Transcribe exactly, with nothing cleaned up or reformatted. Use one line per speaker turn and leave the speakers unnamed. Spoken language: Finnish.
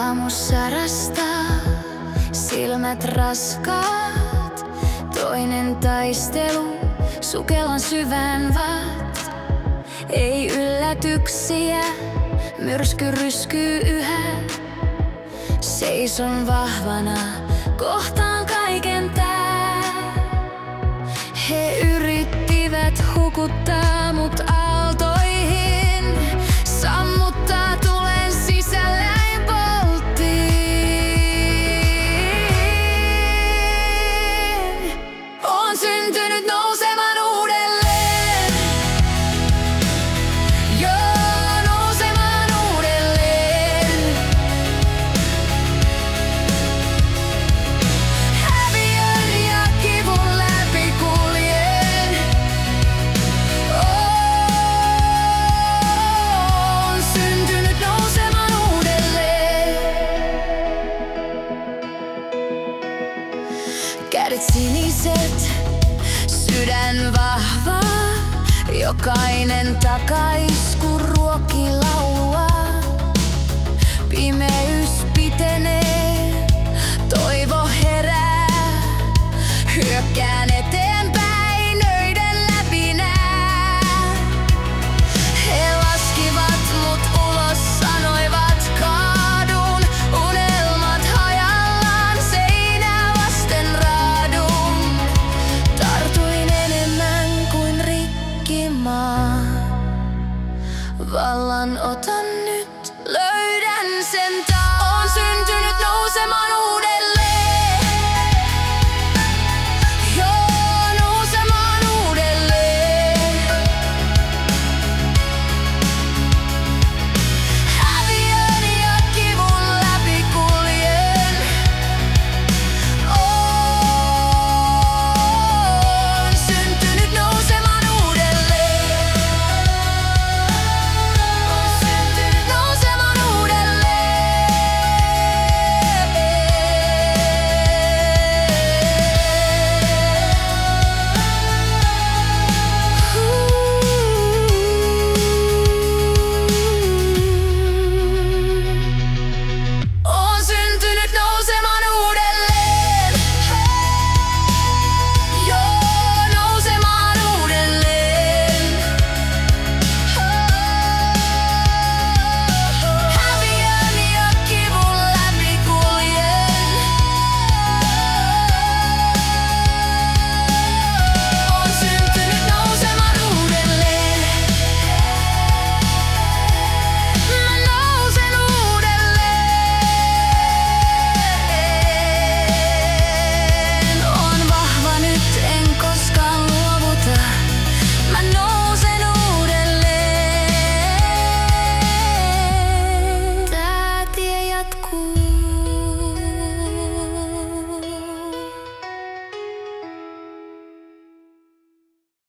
aamussa rastaa, silmät raskaat. Toinen taistelu, sukellan syvään vaat. Ei yllätyksiä, myrsky ryskyy yhä. Seison vahvana, kohtaan kaiken tää. He yrittivät hukuttaa mut aaltoihin, sammuttaa tulen sisälläin polttiin. Oon syntynyt nousemaan uudelleen, joo, nousemaan uudelleen. Häviön ja kivun läpi kuljen. Oon syntynyt nousemaan uudelleen. Kädet siniset, sydän vahva, jokainen takaisku ruokii laulua. Pimeys pitenee, toivo herää. Hyökkään eteenpäin, öiden läpi nää. He laskivat mut ulos, sanoivat kaadun. Unelmat hajallaan, seinää vasten raadun. Tartuin enemmän kuin rikkimaa. Vallan otan nyt, löydän sen taas. Oon syntynyt nousemaan uudelleen, joo, nousemaan uudelleen. Häviön ja kivun läpi kuljen. Oon syntynyt nousemaan uudelleen. Oon syntynyt nousemaan uudelleen. Oon syntynyt nousemaan uudelleen, joo, nousemaan uudelleen. Häviön ja kivun läpi kuljen. Oon syntynyt nousemaan uudelleen. Mä nousen uudelleen. Oon vahva nyt, en koskaan luovuta. Mä nousen uudelleen. Tää tie jatkuu.